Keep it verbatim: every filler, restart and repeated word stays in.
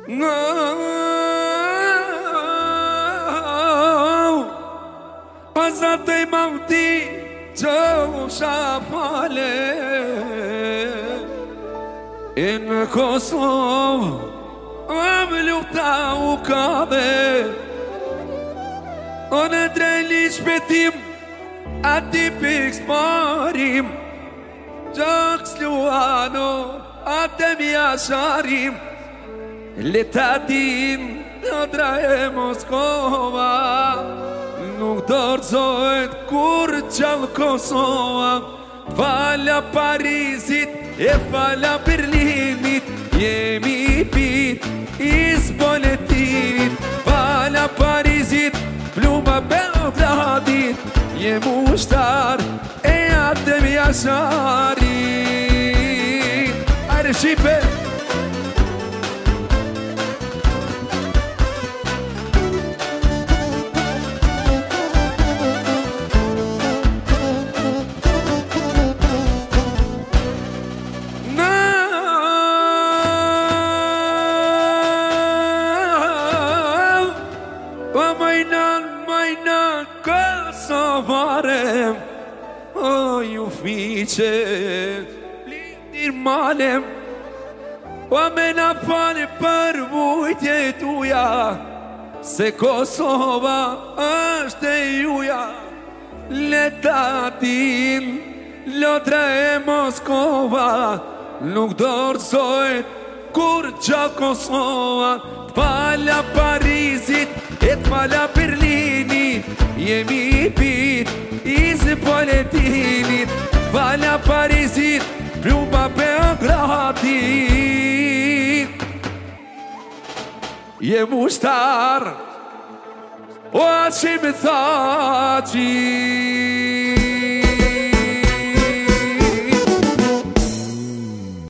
No, pasate mauti Gjo shapale In Kosovë Am lufta u kabe O në drejli shpetim Ati piks marim Gjaks luano Atem jasharim Letatin Dodra e Moskova Nuk dorëzojt kur gjallë Kosova Fala Parisit e fala Berlinit Jemi pit iz boletinit Fala Parisit, pluma Beogradit Jemu ushtar e atem jasharit Ajde Shqipe! Kosovarem O ju fiqe Blindir malem O me na fali për vujtje tuja Se Kosova është e juja Letatin Lotra e Moskova Nuk dorëzojt Kur gjallë Kosova T'fala Parisit E t'fala Berlinit Jemi pit iz boletinit T'fala Parisit Pluma Beogradit Jem ushtar O atë që më tha qi